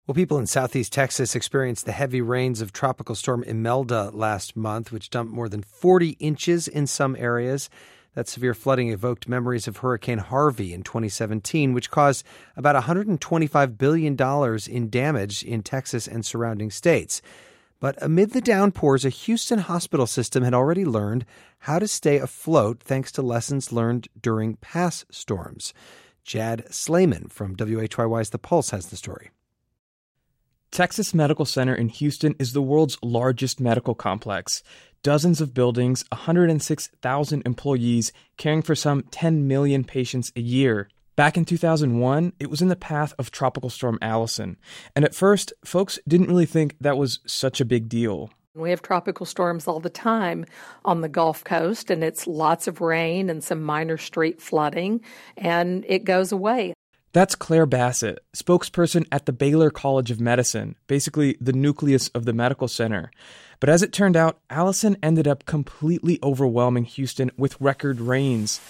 Well, people in southeast Texas experienced the heavy rains of Tropical Storm Imelda last month, which dumped more than 40 inches in some areas. That severe flooding evoked memories of Hurricane Harvey in 2017, which caused about $125 billion in damage in Texas and surrounding states. But amid the downpours, a Houston hospital system had already learned how to stay afloat thanks to lessons learned during past storms. Jad Slayman from WHYY's The Pulse has the story. Texas Medical Center in Houston is the world's largest medical complex. Dozens of buildings, 106,000 employees, caring for some 10 million patients a year. Back in 2001, it was in the path of Tropical Storm Allison. And at first, folks didn't really think that was such a big deal. We have tropical storms all the time on the Gulf Coast, and it's lots of rain and some minor street flooding, and it goes away. That's Claire Bassett, spokesperson at the Baylor College of Medicine, basically the nucleus of the medical center. But as it turned out, Allison ended up completely overwhelming Houston with record rains.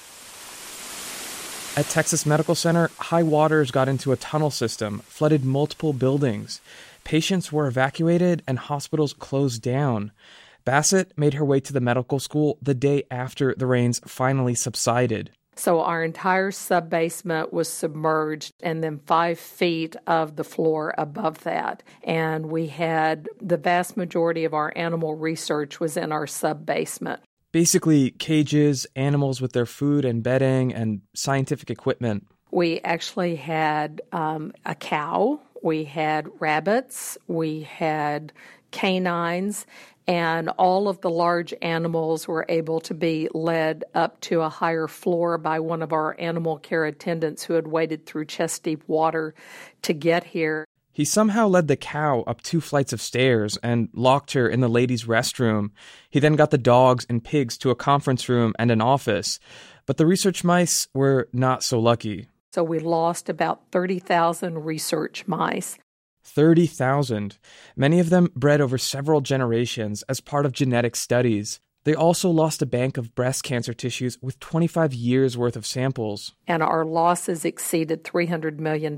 At Texas Medical Center, high waters got into a tunnel system, flooded multiple buildings. Patients were evacuated and hospitals closed down. Bassett made her way to the medical school the day after the rains finally subsided. So our entire sub-basement was submerged, and then 5 feet of the floor above that. And we had the vast majority of our animal research was in our sub-basement. Basically, cages, animals with their food and bedding, and scientific equipment. We actually had a cow, we had rabbits, we had canines, and all of the large animals were able to be led up to a higher floor by one of our animal care attendants who had waded through chest-deep water to get here. He somehow led the cow up 2 flights of stairs and locked her in the ladies' restroom. He then got the dogs and pigs to a conference room and an office. But the research mice were not so lucky. So we lost about 30,000 research mice. 30,000. Many of them bred over several generations as part of genetic studies. They also lost a bank of breast cancer tissues with 25 years' worth of samples. And our losses exceeded $300 million.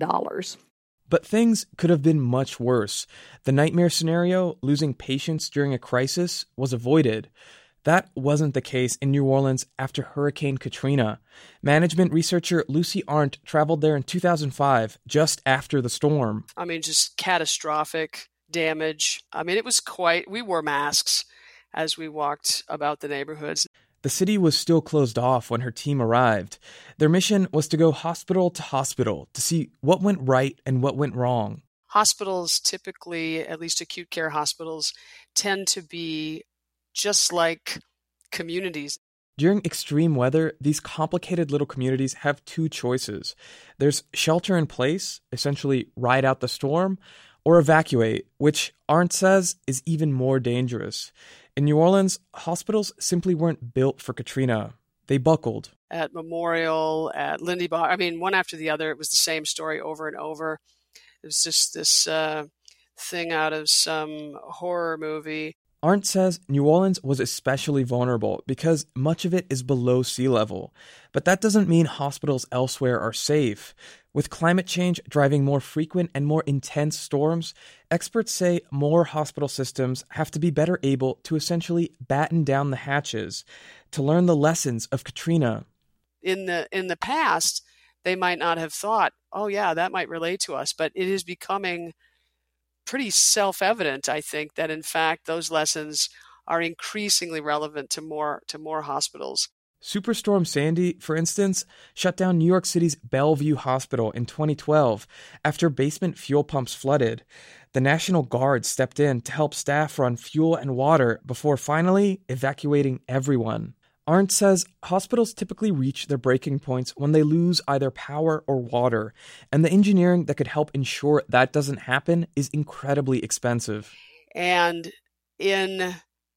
But things could have been much worse. The nightmare scenario, losing patients during a crisis, was avoided. That wasn't the case in New Orleans after Hurricane Katrina. Management researcher Lucy Arndt traveled there in 2005, just after the storm. Just catastrophic damage. It was we wore masks as we walked about the neighborhoods. The city was still closed off when her team arrived. Their mission was to go hospital to hospital to see what went right and what went wrong. Hospitals typically, at least acute care hospitals, tend to be just like communities. During extreme weather, these complicated little communities have 2 choices. There's shelter in place, essentially ride out the storm, or evacuate, which Arndt says is even more dangerous. In New Orleans, hospitals simply weren't built for Katrina. They buckled. At Memorial, at Lindy Bar, one after the other, it was the same story over and over. It was just this thing out of some horror movie. Arndt says New Orleans was especially vulnerable because much of it is below sea level. But that doesn't mean hospitals elsewhere are safe. With climate change driving more frequent and more intense storms, experts say more hospital systems have to be better able to essentially batten down the hatches to learn the lessons of Katrina. In the past, they might not have thought, oh yeah, that might relate to us, but it is becoming pretty self-evident, I think, that in fact those lessons are increasingly relevant to more hospitals. Superstorm Sandy, for instance, shut down New York City's Bellevue Hospital in 2012 after basement fuel pumps flooded. The National Guard stepped in to help staff run fuel and water before finally evacuating everyone. Arndt says hospitals typically reach their breaking points when they lose either power or water, and the engineering that could help ensure that doesn't happen is incredibly expensive. And in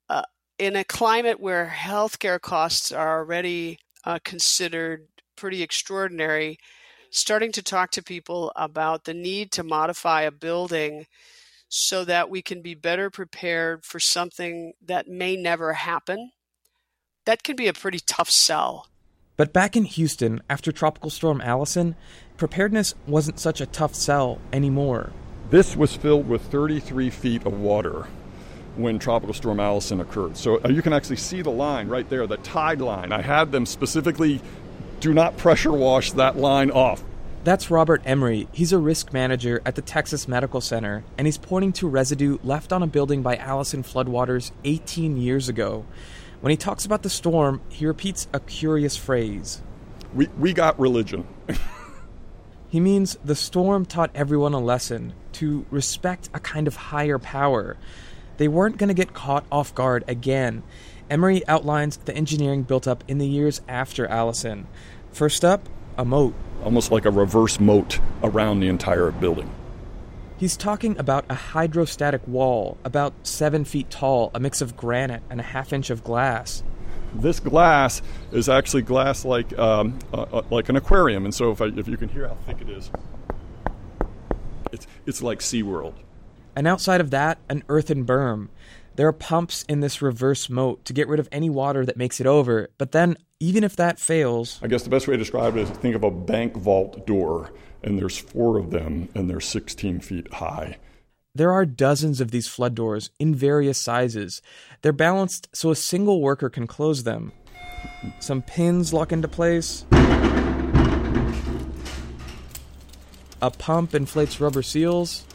a climate where healthcare costs are already considered pretty extraordinary, starting to talk to people about the need to modify a building so that we can be better prepared for something that may never happen, that can be a pretty tough sell. But back in Houston, after Tropical Storm Allison, preparedness wasn't such a tough sell anymore. This was filled with 33 feet of water when Tropical Storm Allison occurred. So you can actually see the line right there, the tide line. I had them specifically do not pressure wash that line off. That's Robert Emery. He's a risk manager at the Texas Medical Center, and he's pointing to residue left on a building by Allison floodwaters 18 years ago. When he talks about the storm, he repeats a curious phrase. We got religion. He means the storm taught everyone a lesson, to respect a kind of higher power. They weren't going to get caught off guard again. Emery outlines the engineering built up in the years after Allison. First up, a moat. Almost like a reverse moat around the entire building. He's talking about a hydrostatic wall, about 7 feet tall, a mix of granite and a half-inch of glass. This glass is actually glass like an aquarium, and so if you can hear how thick it is, it's like SeaWorld. And outside of that, an earthen berm. There are pumps in this reverse moat to get rid of any water that makes it over. But then, even if that fails... I guess the best way to describe it is think of a bank vault door, and there's 4 of them, and they're 16 feet high. There are dozens of these flood doors in various sizes. They're balanced so a single worker can close them. Some pins lock into place. A pump inflates rubber seals.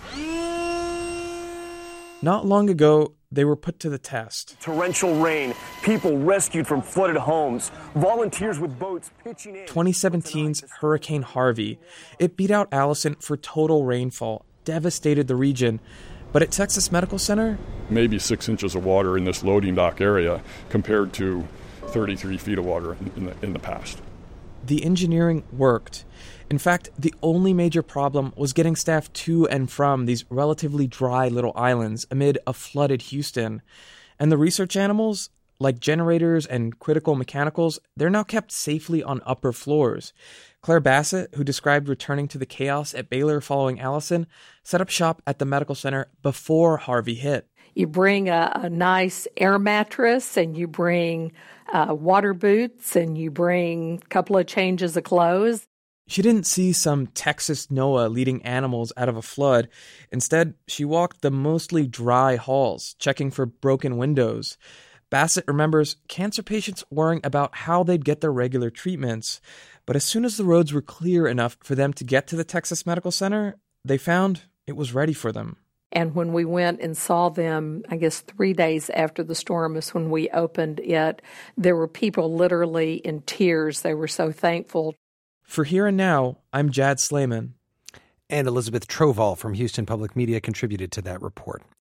Not long ago, they were put to the test. Torrential rain, people rescued from flooded homes, volunteers with boats pitching in. 2017's Hurricane Harvey. It beat out Allison for total rainfall, devastated the region. But at Texas Medical Center... maybe 6 inches of water in this loading dock area compared to 33 feet of water in the past. The engineering worked. In fact, the only major problem was getting staff to and from these relatively dry little islands amid a flooded Houston. And the research animals, like generators and critical mechanicals, they're now kept safely on upper floors. Claire Bassett, who described returning to the chaos at Baylor following Allison, set up shop at the medical center before Harvey hit. You bring a nice air mattress, and you bring water boots, and you bring a couple of changes of clothes. She didn't see some Texas NOAA leading animals out of a flood. Instead, she walked the mostly dry halls, checking for broken windows. Bassett remembers cancer patients worrying about how they'd get their regular treatments. But as soon as the roads were clear enough for them to get to the Texas Medical Center, they found it was ready for them. And when we went and saw them, I guess 3 days after the storm is when we opened it, there were people literally in tears. They were so thankful. For Here and Now, I'm Jad Slayman. And Elizabeth Trovall from Houston Public Media contributed to that report.